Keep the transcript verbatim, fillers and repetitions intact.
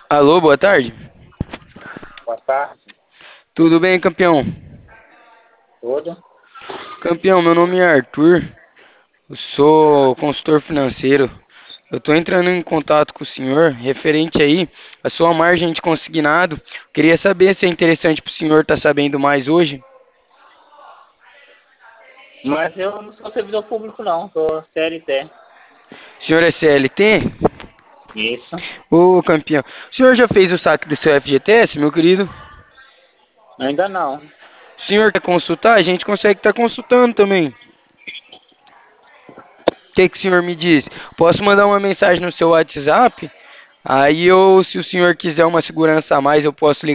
Alô, boa tarde. Boa tarde, Tudo bem, campeão? tudo. Campeão, meu nome é Arthur. Eu sou consultor financeiro. Eu estou entrando em contato com o senhor referente aí à sua margem de consignado. Queria saber se é interessante para o senhor estar sabendo mais hoje. Mas eu não sou servidor público não, sou C L T. O senhor é C L T? Isso. Ô, campeão. O senhor já fez o saque do seu F G T S, meu querido? Ainda não. O senhor quer consultar? A gente consegue estar consultando também. O que que o senhor me diz? Posso mandar uma mensagem no seu WhatsApp? Aí eu, se o senhor quiser uma segurança a mais, eu posso ligar